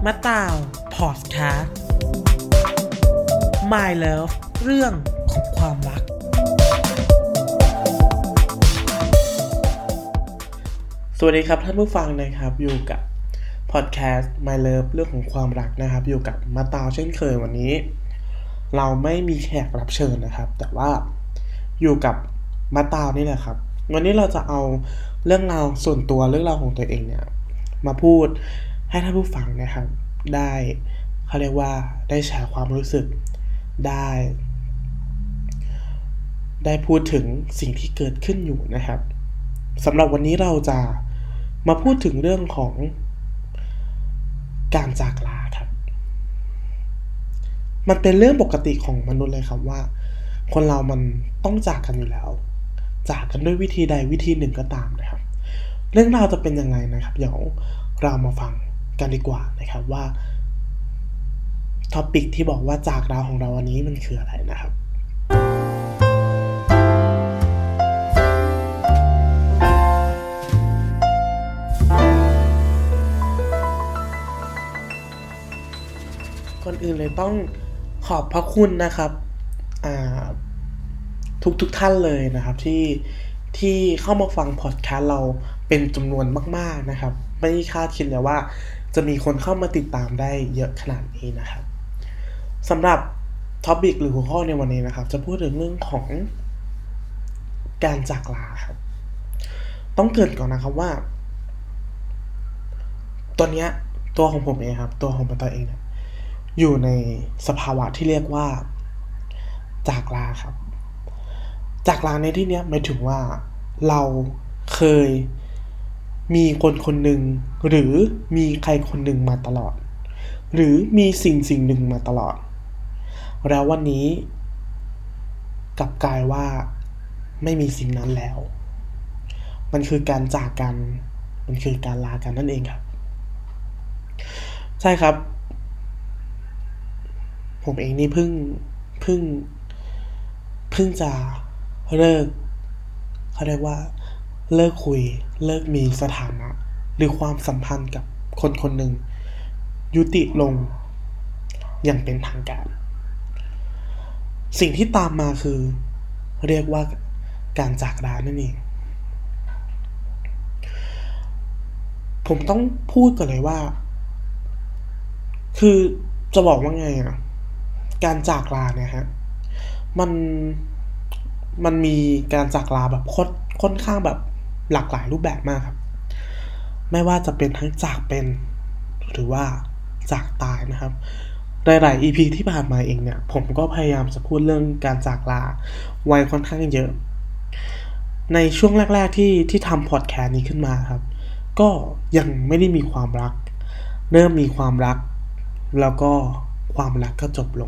มะตาวพอดแคสต์ My Love เรื่องของความรักสวัสดีครับท่านผู้ฟังนะครับอยู่กับพอดแคสต์ My Love เรื่องของความรักนะครับอยู่กับมะตาวเช่นเคยวันนี้เราไม่มีแขกรับเชิญนะครับแต่ว่าอยู่กับมะตาวนี่แหละครับวันนี้เราจะเอาเรื่องราวส่วนตัวเรื่องราวของตัวเองเนี่ยมาพูดให้ท่านผู้ฟังนะครับได้เขาเรียกว่าได้แชร์ความรู้สึกได้พูดถึงสิ่งที่เกิดขึ้นอยู่นะครับสำหรับวันนี้เราจะมาพูดถึงเรื่องของการจากลาครับมันเป็นเรื่องปกติของมนุษย์เลยครับว่าคนเรามันต้องจากกันอยู่แล้วจากกันด้วยวิธีใดวิธีหนึ่งก็ตามนะครับเรื่องราวจะเป็นยังไงนะครับเดี๋ยวเรามาฟังกันดีกว่านะครับว่าท็อปิกที่บอกว่าจากลาของเราวันนี้มันคืออะไรนะครับก่อนอื่นเลยต้องขอบพระคุณนะครับทุกท่านเลยนะครับที่เข้ามาฟังพอดแคสต์เราเป็นจำนวนมากๆนะครับไม่คาดคิดเลยว่าจะมีคนเข้ามาติดตามได้เยอะขนาดนี้นะครับสำหรับท็อปิกหรือหัวข้อในวันนี้นะครับจะพูดถึงเรื่องของการจากลาครับต้องเกริ่นก่อนนะครับว่าตัวของผมเองครับตัวของตัวเองเนี่ยอยู่ในสภาวะที่เรียกว่าจากลาครับจากลาในที่นี้หมายถึงว่าเราเคยมีคนหนึ่งหรือมีใครคนหนึ่งมาตลอดหรือมีสิ่งหนึ่งมาตลอดแล้ววันนี้กลับกลายว่าไม่มีสิ่งนั้นแล้วมันคือการจากกันมันคือการลากันนั่นเองครับใช่ครับผมเองนี่เพิ่งจะเลิกเขาเรียกว่าเลิกคุยเลิกมีสถานะหรือความสัมพันธ์กับคนหนึ่งยุติลงอย่างเป็นทางการสิ่งที่ตามมาคือเรียกว่าการจากลานั่นเองผมต้องพูดก่อนเลยว่าคือจะบอกว่าไงอ่ะการจากลาเนี่ยฮะมันมีการจากลาแบบค่อนข้างแบบหลากหลายรูปแบบมากครับไม่ว่าจะเป็นทั้งจากเป็นหรือว่าจากตายนะครับหลายๆ EP ที่ผ่านมาเองเนี่ยผมก็พยายามจะพูดเรื่องการจากลาไว้ค่อนข้างเยอะในช่วงแรกๆที่ทำพอดแคสต์นี้ขึ้นมาครับก็ยังไม่ได้มีความรักเริ่มมีความรักแล้วก็ความรักก็จบลง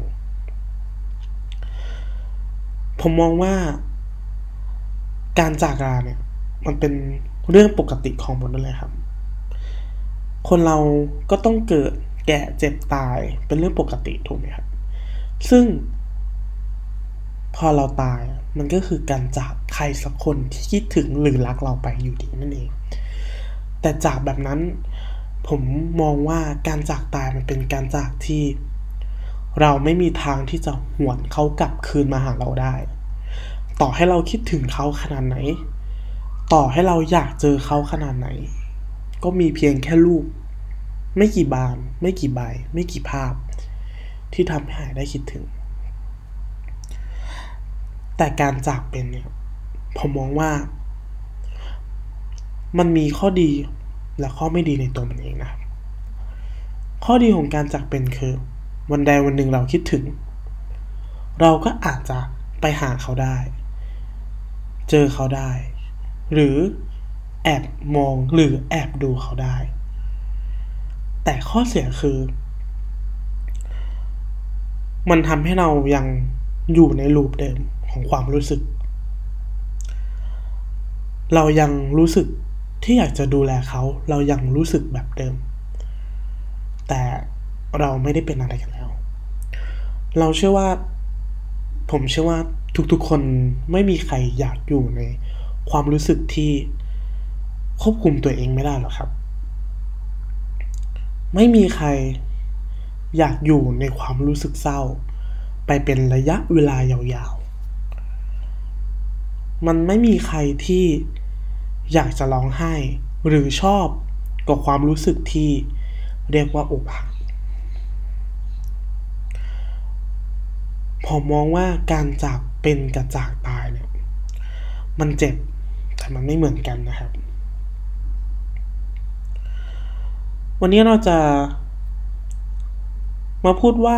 ผมมองว่าการจากลาเนี่ยมันเป็นเรื่องปกติของมนุษย์เลยครับคนเราก็ต้องเกิดแก่เจ็บตายเป็นเรื่องปกติถูกไหมครับซึ่งพอเราตายมันก็คือการจากใครสักคนที่คิดถึงหรือรักเราไปอยู่ดีนั่นเองแต่จากแบบนั้นผมมองว่าการจากตายมันเป็นการจากที่เราไม่มีทางที่จะหวนเขากลับคืนมาหาเราได้ต่อให้เราคิดถึงเขาขนาดไหนต่อให้เราอยากเจอเขาขนาดไหนก็มีเพียงแค่รูปไม่กี่บานไม่กี่ใบไม่กี่ภาพที่ทำให้หายได้คิดถึงแต่การจากเป็นเนี่ยผมมองว่ามันมีข้อดีและข้อไม่ดีในตัวมันเองนะครับข้อดีของการจากเป็นคือวันใดวันหนึ่งเราคิดถึงเราก็อาจจะไปหาเขาได้เจอเขาได้หรือแอบมองหรือแอบดูเขาได้แต่ข้อเสียคือมันทำให้เรายังอยู่ในลูปเดิมของความรู้สึกเรายังรู้สึกที่อยากจะดูแลเขาเรายังรู้สึกแบบเดิมแต่เราไม่ได้เป็นอะไรกันแล้วผมเชื่อว่าทุกๆคนไม่มีใครอยากอยู่ในความรู้สึกที่ควบคุมตัวเองไม่ได้หรอกครับ ไม่มีใครอยากอยู่ในความรู้สึกเศร้าไปเป็นระยะเวลายาวๆมันไม่มีใครที่อยากจะร้องไห้หรือชอบกับความรู้สึกที่เรียกว่าอกหักผมมองว่าการจากเป็นกับจากตายเนี่ยมันเจ็บแต่มันไม่เหมือนกันนะครับวันนี้เราจะมาพูดว่า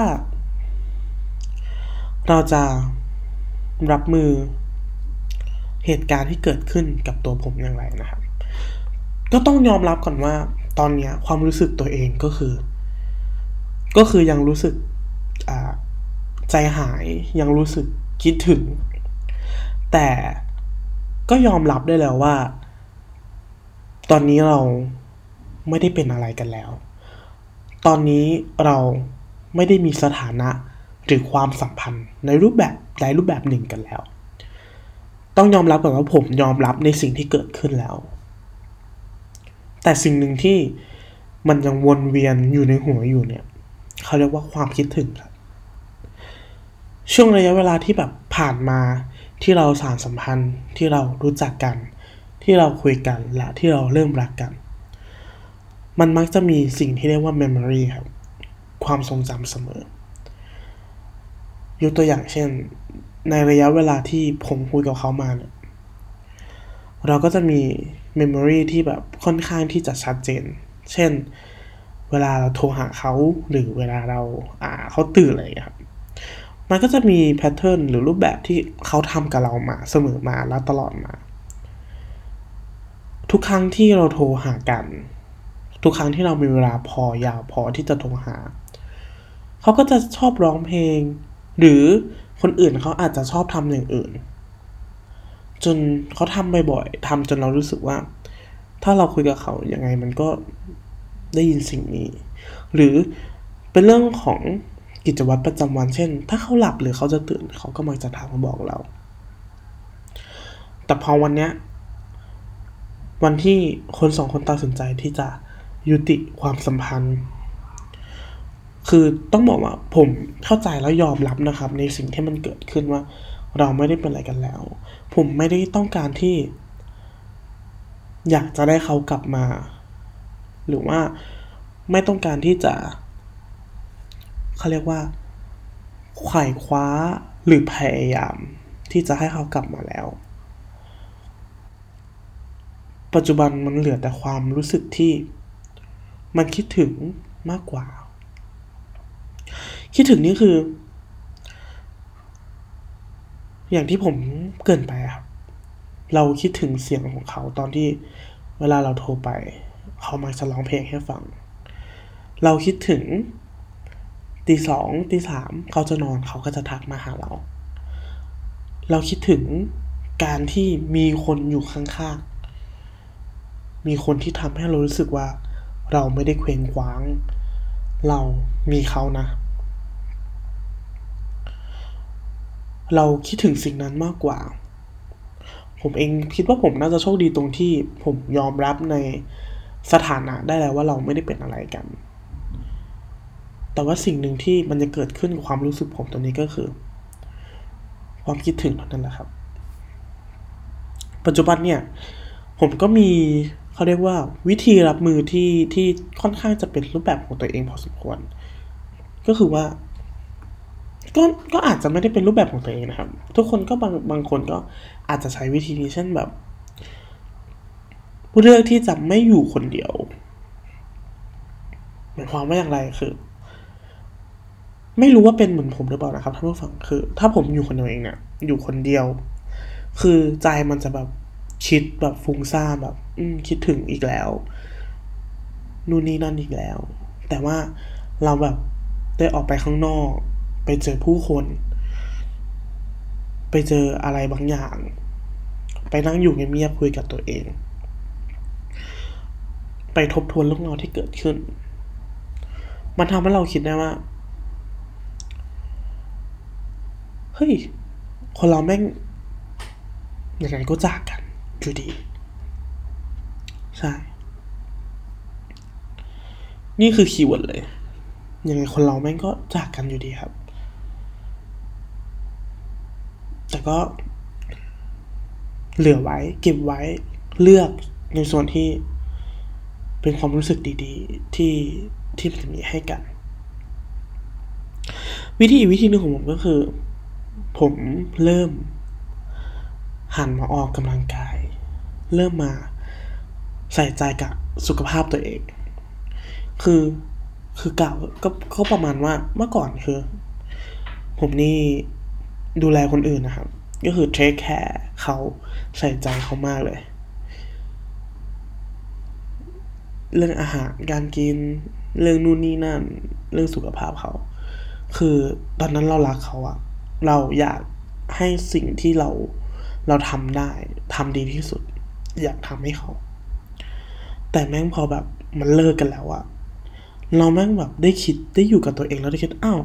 เราจะรับมือเหตุการณ์ที่เกิดขึ้นกับตัวผมอย่างไรนะครับก็ต้องยอมรับก่อนว่าตอนนี้ความรู้สึกตัวเองก็คือยังรู้สึกใจหายยังรู้สึกคิดถึงแต่ก็ยอมรับได้แล้วว่าตอนนี้เราไม่ได้เป็นอะไรกันแล้วตอนนี้เราไม่ได้มีสถานะหรือความสัมพันธ์ในรูปแบบใดรูปแบบหนึ่งกันแล้วต้องยอมรับก่อนว่าผมยอมรับในสิ่งที่เกิดขึ้นแล้วแต่สิ่งหนึ่งที่มันยังวนเวียนอยู่ในหัวอยู่เนี่ยเขาเรียกว่าความคิดถึงครับช่วงระยะเวลาที่แบบผ่านมาที่เราสานสัมพันธ์ที่เรารู้จักกันที่เราคุยกันและที่เราเริ่มรักกันมันมักจะมีสิ่งที่เรียกว่า memory ครับความทรงจำเสมอยกตัวอย่างเช่นในระยะเวลาที่ผมคุยกับเขามาเนี่ยเราก็จะมี memory ที่แบบค่อนข้างที่จะชัดเจนเช่นเวลาเราโทรหาเขาหรือเวลาเราเขาตื่นอะไรครับมันก็จะมีแพทเทิร์นหรือรูปแบบที่เขาทำกับเรามาเสมอมาแล้วตลอดมาทุกครั้งที่เราโทรหากันทุกครั้งที่เรามีเวลาพอยาวพอที่จะโทรหาเขาก็จะชอบร้องเพลงหรือคนอื่นเขาอาจจะชอบทำอย่างอื่นจนเขาทำบ่อยๆทำจนเรารู้สึกว่าถ้าเราคุยกับเขายังไงมันก็ได้ยินสิ่งนี้หรือเป็นเรื่องของกิจวัตรประจำวันเช่นถ้าเขาหลับหรือเขาจะตื่นเขาก็มักจะถามมาบอกเราแต่พอวันเนี้ยวันที่คนสองคนตัดสินใจที่จะยุติความสัมพันธ์คือต้องบอกว่าผมเข้าใจแล้วยอมรับนะครับในสิ่งที่มันเกิดขึ้นว่าเราไม่ได้เป็นอะไรกันแล้วผมไม่ได้ต้องการที่อยากจะได้เขากลับมาหรือว่าไม่ต้องการที่จะเขาเรียกว่าไขว่คว้าหรือพยายามที่จะให้เขากลับมาแล้วปัจจุบันมันเหลือแต่ความรู้สึกที่มันคิดถึงมากกว่าคิดถึงนี่คืออย่างที่ผมเกริ่นไปครับเราคิดถึงเสียงของเขาตอนที่เวลาเราโทรไปเขามักจะร้องเพลงให้ฟังเราคิดถึงตีสองตีสามเขาจะนอนเขาก็จะทักมาหาเราคิดถึงการที่มีคนอยู่ข้างๆมีคนที่ทำให้เรารู้สึกว่าเราไม่ได้เคว้งคว้างเรามีเขานะเราคิดถึงสิ่งนั้นมากกว่าผมเองคิดว่าผมน่าจะโชคดีตรงที่ผมยอมรับในสถานะได้แล้วว่าเราไม่ได้เป็นอะไรกันแต่ว่าสิ่งหนึ่งที่มันจะเกิดขึ้นกับความรู้สึกผมตอนนี้ก็คือความคิดถึงนั่นแหละครับปัจจุบันเนี่ยผมก็มีเขาเรียกว่าวิธีรับมือที่ค่อนข้างจะเป็นรูปแบบของตัวเองพอสมควรก็คือว่าก็อาจจะไม่ได้เป็นรูปแบบของตัวเองนะครับทุกคนก็บางคนก็อาจจะใช้วิธีนี้เช่นแบบเลือกที่จะไม่อยู่คนเดียวหมายความว่าอย่างไรคือไม่รู้ว่าเป็นเหมือนผมหรือเปล่านะครับท่านผู้ฟังคือถ้าผมอยู่คนเดียวเองเนี่ยอยู่คนเดียวคือใจมันจะแบบคิดแบบฟุ้งซ่านแบบคิดถึงอีกแล้วนู่นนี่นั่นอีกแล้วแต่ว่าเราแบบได้ออกไปข้างนอกไปเจอผู้คนไปเจออะไรบางอย่างไปนั่งอยู่เงียบๆคุยกับตัวเองไปทบทวนเรื่องราวที่เกิดขึ้นมันทำให้เราคิดได้ว่าเฮ้ยคนเราแม่งยังไงก็จากกันอยู่ดีใช่นี่คือคีย์เวิร์ดเลยยังไงคนเราแม่งก็จากกันอยู่ดีครับแต่ก็เหลือไว้เก็บไว้เลือกในส่วนที่เป็นความรู้สึกดีๆที่มันมีให้กันอีกวิธีหนึ่งของผมก็คือผมเริ่มหันมาออกกำลังกายเริ่มมาใส่ใจกับสุขภาพตัวเองคือเก่าก็ประมาณว่าเมื่อก่อนคือผมนี่ดูแลคนอื่นนะครับก็คือเทคแคร์เขาใส่ใจเขามากเลยเรื่องอาหารการกินเรื่องนู่นนี่นั่นเรื่องสุขภาพเขาคือตอนนั้นเรารักเขาอะเราอยากให้สิ่งที่เราทำได้ทำดีที่สุดอยากทำให้เขาแต่แม่งพอแบบมันเลิกกันแล้วอะเราแม่งแบบได้คิดได้อยู่กับตัวเองแล้วได้คิดอ้าว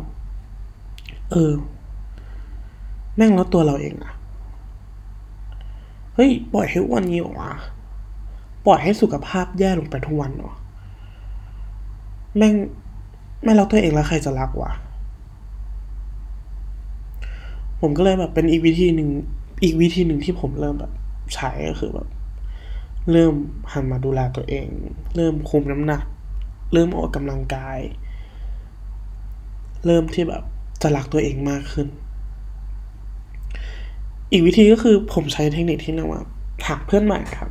แม่งแล้วตัวเราเองอะเฮ้ยปล่อยให้อ้วนนี้เหรอวะปล่อยให้สุขภาพแย่ลงไปทุกวันเหรอแม่งไม่รักตัวเองแล้วใครจะรักวะผมก็เลยแบบเป็นอีกวิธีหนึ่งที่ผมเริ่มแบบใช้ก็คือแบบเริ่มหันมาดูแลตัวเองเริ่มคุมน้ำหนักเริ่มออกกำลังกายเริ่มที่แบบจะรักตัวเองมากขึ้นอีกวิธีก็คือผมใช้เทคนิคที่เรียกว่าหาเพื่อนใหม่ครับ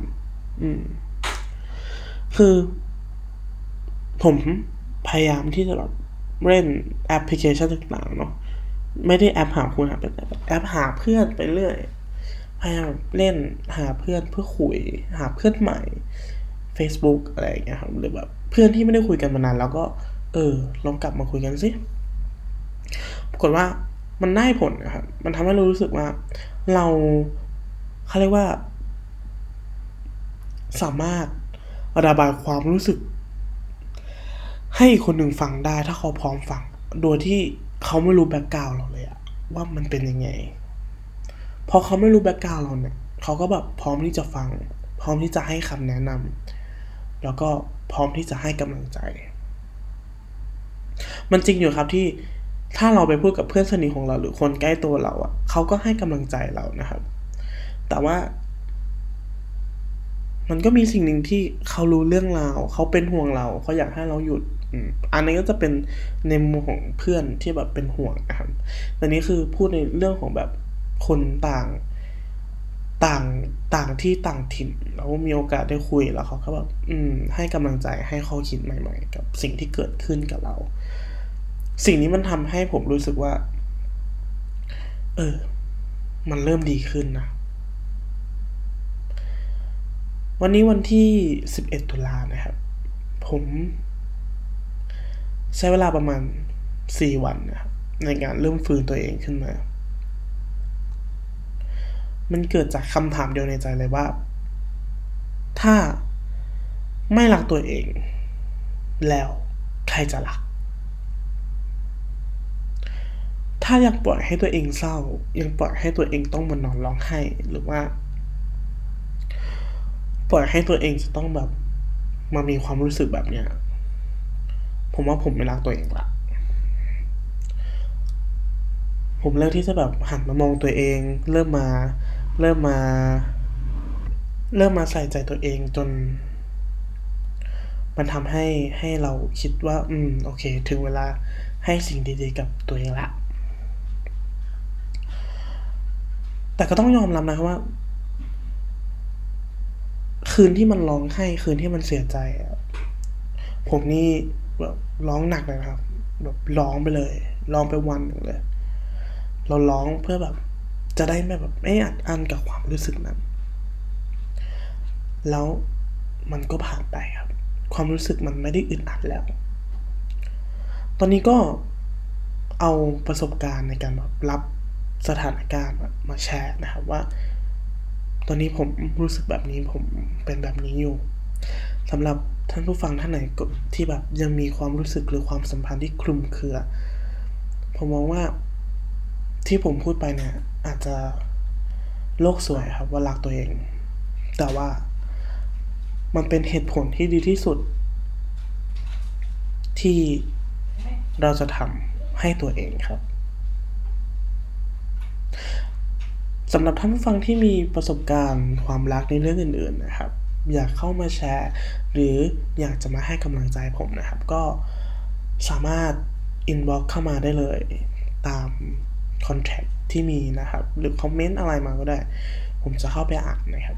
คือผมพยายามที่จะแบบเล่นแอปพลิเคชันต่างๆเนาะไม่ได้แอปหาคู่นะเป็นแอปหาเพื่อนไปเรื่อยพยายามเล่นหาเพื่อนเพื่อคุยหาเพื่อนใหม่ Facebook อะไรอย่างเงี้ยครับหรือแบบเพื่อนที่ไม่ได้คุยกันมานานแล้วก็ลองกลับมาคุยกันสิปรากฏว่ามันได้ผลนะครับมันทำให้เรารู้สึกว่าเราเขาเรียกว่าสามารถระบายความรู้สึกให้คนหนึ่งฟังได้ถ้าเขาพร้อมฟังโดยที่เขาไม่รู้แบ็คกราวด์เราเลยอะว่ามันเป็นยังไงพอเขาไม่รู้แบ็คกราวด์เราเนี่ยเขาก็แบบพร้อมที่จะฟังพร้อมที่จะให้คำแนะนำแล้วก็พร้อมที่จะให้กำลังใจมันจริงอยู่ครับที่ถ้าเราไปพูดกับเพื่อนสนิทของเราหรือคนใกล้ตัวเราอะเขาก็ให้กำลังใจเรานะครับแต่ว่ามันก็มีสิ่งหนึ่งที่เขารู้เรื่องราวเขาเป็นห่วงเราเขาอยากให้เราหยุดอันนี้ก็จะเป็นในมุมของเพื่อนที่แบบเป็นห่วงนะครับแต่นี้คือพูดในเรื่องของแบบคนต่างที่ต่างถิ่นแล้วมีโอกาสได้คุยแล้วเขาก็แบบให้กำลังใจให้ข้อคิดใหม่ๆกับสิ่งที่เกิดขึ้นกับเราสิ่งนี้มันทำให้ผมรู้สึกว่ามันเริ่มดีขึ้นนะวันนี้วันที่11ตุลานะครับผมใช้เวลาประมาณ4วันนะครับในการเริ่มฟื้นตัวเองขึ้นมามันเกิดจากคำถามเดียวในใจเลยว่าถ้าไม่รักตัวเองแล้วใครจะรักถ้ายังปล่อยให้ตัวเองเศร้ายังปล่อยให้ตัวเองต้องมานอนร้องไห้หรือว่าปล่อยให้ตัวเองจะต้องแบบมามีความรู้สึกแบบเนี้ยผมว่าผมไม่รักตัวเองละผมเลือกที่จะแบบหันมามองตัวเองเริ่มมาใส่ใจตัวเองจนมันทำให้เราคิดว่าโอเคถึงเวลาให้สิ่งดีๆกับตัวเองละแต่ก็ต้องยอมรับนะครับว่าคืนที่มันร้องไห้คืนที่มันเสียใจผมนี่แบบร้องหนักเลยครับแบบร้องไปเลยร้องไปวันนึงเลยเราร้องเพื่อแบบจะได้ไม่อัดอั้นกับความรู้สึกนั้นแล้วมันก็ผ่านไปครับความรู้สึกมันไม่ได้อึดอัดแล้วตอนนี้ก็เอาประสบการณ์ในการแบบรับสถานการณ์มาแชร์นะครับว่าตอนนี้ผมรู้สึกแบบนี้ผมเป็นแบบนี้อยู่สำหรับท่านผู้ฟังท่านไหนที่แบบยังมีความรู้สึกหรือความสัมพันธ์ที่คลุมเครือผมมองว่าที่ผมพูดไปเนี่ยอาจจะโลกสวยครับว่ารักตัวเองแต่ว่ามันเป็นเหตุผลที่ดีที่สุดที่เราจะทำให้ตัวเองครับสำหรับท่านผู้ฟังที่มีประสบการณ์ความรักในเรื่องอื่นๆนะครับอยากเข้ามาแชร์หรืออยากจะมาให้กำลังใจผมนะครับก็สามารถ inbox เข้ามาได้เลยตาม contact ที่มีนะครับหรือคอมเมนต์อะไรมาก็ได้ผมจะเข้าไปอ่านนะครับ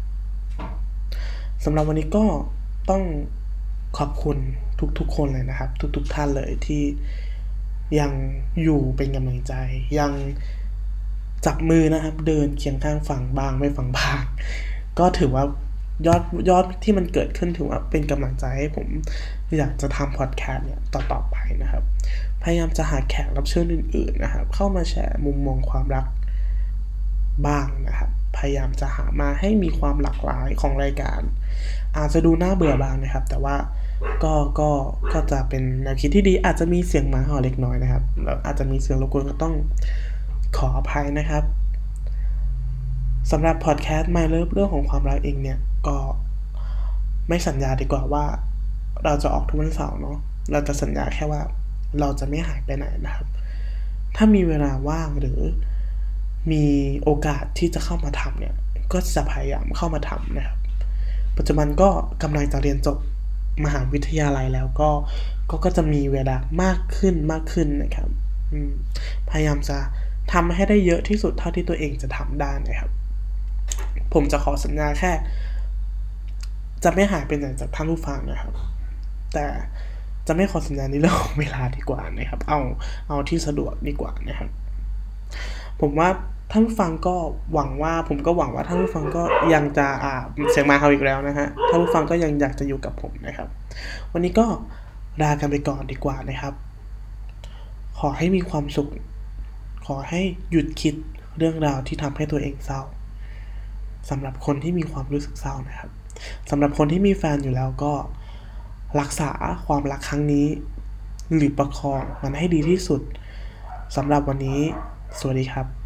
สำหรับวันนี้ก็ต้องขอบคุณทุกๆคนเลยนะครับทุกท่านเลยที่ยังอยู่เป็นกำลังใจยังจับมือนะครับเดินเคียงข้างฝั่งบ้างไม่ฝั่งบ้างก็ถือว่ายอดที่มันเกิดขึ้นถือว่าเป็นกำลังใจให้ผมอยากจะทำพอดแคสต์เนี่ยต่อไปนะครับพยายามจะหาแขกรับเชิญอื่นๆนะครับเข้ามาแชร์มุมมองความรักบ้างนะครับพยายามจะหามาให้มีความหลากหลายของรายการอาจจะดูน่าเบื่อบ้างนะครับแต่ว่าก็จะเป็นแนวคิดที่ดีอาจจะมีเสียงหมาเห่าเล็กน้อยนะครับแล้วอาจจะมีเสียงรบกวนก็ต้องขออภัยนะครับสำหรับพอดแคสต์ My Love เรื่องของความรักเองเนี่ยก็ไม่สัญญาดีกว่าว่าเราจะออกทุกวันเสาร์เนาะเราจะสัญญาแค่ว่าเราจะไม่หายไปไหนนะครับถ้ามีเวลาว่างหรือมีโอกาสที่จะเข้ามาทำเนี่ยก็จะพยายามเข้ามาทำนะครับปัจจุบันก็กำลังจะเรียนจบมหาวิทยาลัยแล้วก็จะมีเวลามากขึ้นนะครับพยายามจะทำให้ได้เยอะที่สุดเท่าที่ตัวเองจะทำได้นะครับผมจะขอสัญญาแค่จะไม่หายไปไหนจากท่านผู้ฟังนะครับแต่จะไม่ขอสัญญาในเรื่องของเวลาดีกว่านะครับเอาที่สะดวกดีกว่านะครับผมว่าท่านผู้ฟังก็หวังว่าท่านผู้ฟังก็ยังจะเสียงมาเขาอีกแล้วนะฮะท่านผู้ฟังก็ยังอยากจะอยู่กับผมนะครับวันนี้ก็ลากันไปก่อนดีกว่านะครับขอให้มีความสุขขอให้หยุดคิดเรื่องราวที่ทำให้ตัวเองเศร้าสำหรับคนที่มีความรู้สึกเศร้านะครับสำหรับคนที่มีแฟนอยู่แล้วก็รักษาความรักครั้งนี้หรือประคองมันให้ดีที่สุดสำหรับวันนี้สวัสดีครับ